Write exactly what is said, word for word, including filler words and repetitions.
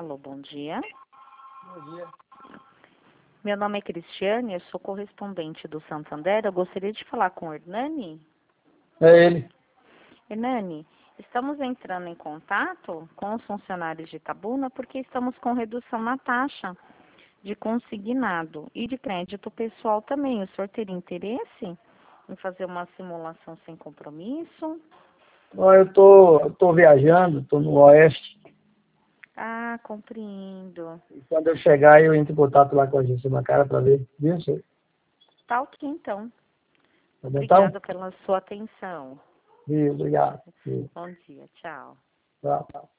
Alô, bom dia. Bom dia. Meu nome é Cristiane, eu sou correspondente do Santander. Eu gostaria de falar com o Hernani. É ele. Hernani, estamos entrando em contato com os funcionários de Itabuna porque estamos com redução na taxa de consignado e de crédito pessoal também. O senhor teria interesse em fazer uma simulação sem compromisso? Ó, Eu tô, eu tô viajando, tô no Oeste. Ah, compreendo. E quando eu chegar, eu entro em contato lá com a agência bancária para ver. Viu, senhor? Tá ok, então. Tá bom, então? Obrigada pela sua atenção. Viu, obrigado. Viu. Bom dia, tchau. Tchau, tchau.